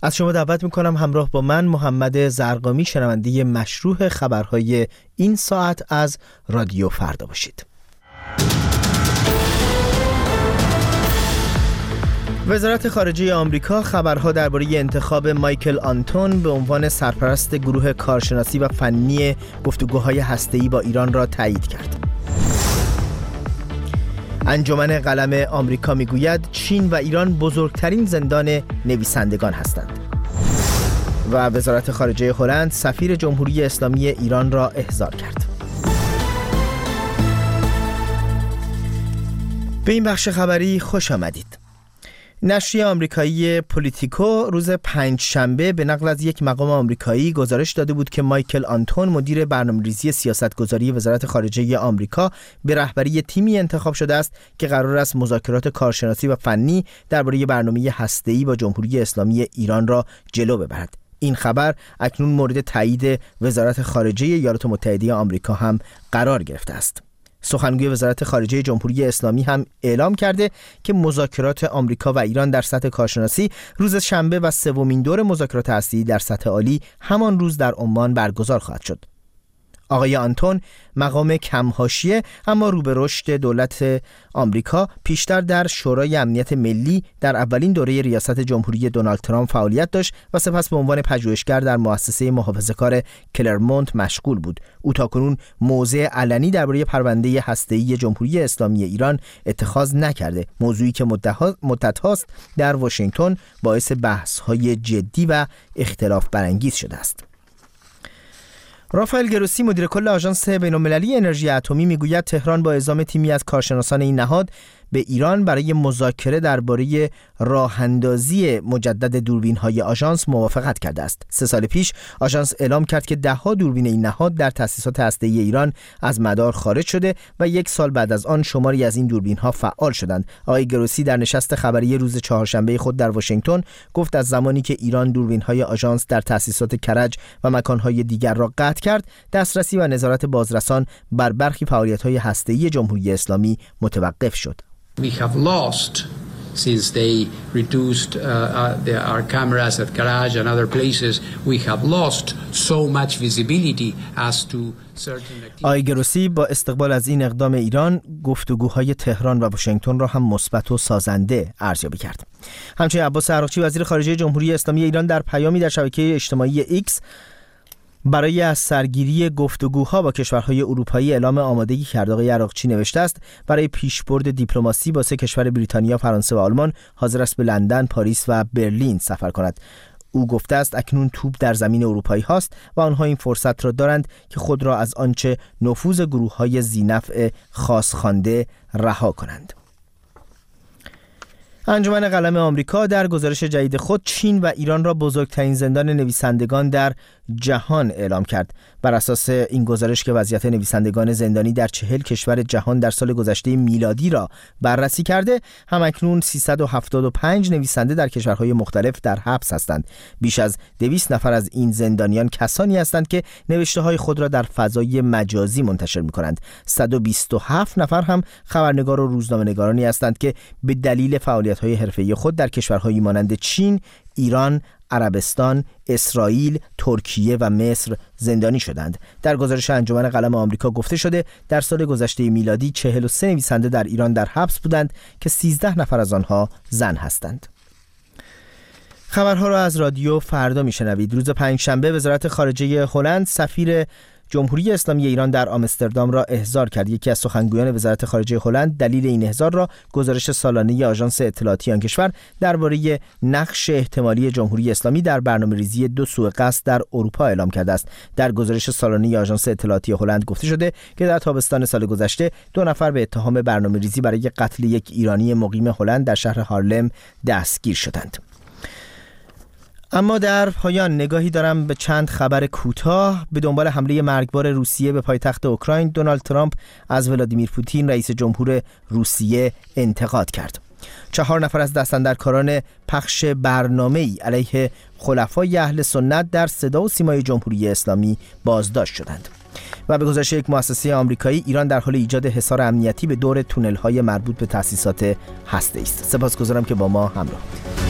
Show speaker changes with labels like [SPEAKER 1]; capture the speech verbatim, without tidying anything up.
[SPEAKER 1] از شما دعوت میکنم همراه با من محمد زرقامی شنونده مشروح خبرهای این ساعت از رادیو فردا باشید. وزارت خارجه آمریکا خبرها درباره انتخاب مایکل آنتون به عنوان سرپرست گروه کارشناسی و فنی گفتگوهای هسته‌ای با ایران را تایید کرد. انجمن قلم آمریکا میگوید چین و ایران بزرگترین زندان نویسندگان هستند. و وزارت خارجه هلند سفیر جمهوری اسلامی ایران را احضار کرد. به این بخش خبری خوش آمدید. نشریه آمریکایی پولیتیکو روز پنج شنبه به نقل از یک مقام آمریکایی گزارش داده بود که مایکل آنتون مدیر برنامه‌ریزی سیاستگذاری وزارت خارجه آمریکا به رهبری تیمی انتخاب شده است که قرار است مذاکرات کارشناسی و فنی درباره برنامه هسته‌ای با جمهوری اسلامی ایران را جلو ببرد. این خبر اکنون مورد تایید وزارت خارجه ایالات متحده آمریکا هم قرار گرفته است. سخنگوی وزارت خارجه جمهوری اسلامی هم اعلام کرده که مذاکرات آمریکا و ایران در سطح کارشناسی روز شنبه و سومین دور مذاکرات هسته‌ای در سطح عالی همان روز در عمان برگزار خواهد شد. آقای آنتون مقام کم حاشیه اما رو به رشد دولت آمریکا پیشتر در شورای امنیت ملی در اولین دوره ریاست جمهوری دونالد ترامپ فعالیت داشت و سپس به عنوان پژوهشگر در مؤسسه محافظه‌کار کلرمونت مشغول بود. او تاکنون موضع علنی درباره پرونده هسته‌ای جمهوری اسلامی ایران اتخاذ نکرده، موضوعی که مدت هاست در واشنگتن باعث بحث‌های جدی و اختلاف برانگیز شده است. رافائل گروسی مدیر کل آژانس بین‌المللی انرژی اتمی میگوید تهران با اعزام تیمی از کارشناسان این نهاد به ایران برای مذاکره درباره راه‌اندازی مجدد دوربین‌های آژانس موافقت کرده است. سه سال پیش آژانس اعلام کرد که ده‌ها دوربین این نهاد در تأسیسات هسته‌ای ایران از مدار خارج شده و یک سال بعد از آن شماری از این دوربین‌ها فعال شدند. آقای گروسی در نشست خبری روز چهارشنبه خود در واشنگتن گفت از زمانی که ایران دوربین‌های آژانس در تأسیسات کرج و مکان‌های دیگر را قطع کرد، دسترسی و نظارت بازرسان بر برخی فعالیت‌های هسته‌ای جمهوری اسلامی متوقف شد.
[SPEAKER 2] We have lost since they reduced uh, uh, the, our cameras at Karaj and other places. We have lost so much visibility as to certain activities.
[SPEAKER 1] آقای گروسی با استقبال از این اقدام ایران گفتگوهای تهران و واشنگتن را هم مثبت و سازنده ارزیابی کرد. همچنین عباس عراقچی وزیر خارجه جمهوری اسلامی ایران در پیامی در شبکه اجتماعی ایکس برای از سرگیری گفتگوها با کشورهای اروپایی اعلام آمادگی کرد. آقای عراقچی نوشته است برای پیشبرد دیپلماسی با سه کشور بریتانیا، فرانسه و آلمان حاضر است به لندن، پاریس و برلین سفر کند. او گفته است اکنون توپ در زمین اروپایی هاست و آنها این فرصت را دارند که خود را از آنچه نفوذ گروه‌های ذی‌نفع خاص‌خوانده رها کنند. انجمن قلم آمریکا در گزارش جدید خود چین و ایران را بزرگترین زندان نویسندگان در جهان اعلام کرد. بر اساس این گزارش که وضعیت نویسندگان زندانی در چهل کشور جهان در سال گذشته میلادی را بررسی کرده، همکنون سیصد و هفتاد و پنج نویسنده در کشورهای مختلف در حبس هستند. بیش از دویست نفر از این زندانیان کسانی هستند که نوشته‌های خود را در فضای مجازی منتشر می‌کنند. صد و بیست و هفت نفر هم خبرنگار و روزنامه‌نگارانی هستند که به دلیل فعالیت‌های حرفه‌ای خود در کشورهایی مانند چین، ایران، عربستان، اسرائیل، ترکیه و مصر زندانی شدند. در گزارش انجمن قلم آمریکا گفته شده در سال گذشته میلادی چهل و سه نویسنده در ایران در حبس بودند که سیزده نفر از آنها زن هستند. خبرها را از رادیو فردا میشنوید. روز پنجشنبه وزارت خارجه هلند سفیر جمهوری اسلامی ایران در آمستردام را احضار کرد. یکی از سخنگویان وزارت خارجه هلند دلیل این احضار را گزارش سالانه آژانس اطلاعاتی آن کشور درباره نقش احتمالی جمهوری اسلامی در برنامه‌ریزی دو سوء قصد در اروپا اعلام کرده است. در گزارش سالانه آژانس اطلاعاتی هلند گفته شده که در تابستان سال گذشته دو نفر به اتهام برنامه‌ریزی برای قتل یک ایرانی مقیم هلند در شهر هارلم دستگیر شدند. اما در پایان نگاهی دارم به چند خبر کوتاه. به دنبال حمله مرگبار روسیه به پایتخت اوکراین، دونالد ترامپ از ولادیمیر پوتین رئیس جمهور روسیه انتقاد کرد. چهار نفر از دستاندرکاران پخش برنامه‌ای علیه خلفای اهل سنت در صدا و سیمای جمهوری اسلامی بازداشت شدند. و به گزارش یک مؤسسه آمریکایی، ایران در حال ایجاد حصار امنیتی به دور تونل‌های مربوط به تأسیسات هسته‌ای است. سپاسگزارم که با ما همراه بودید.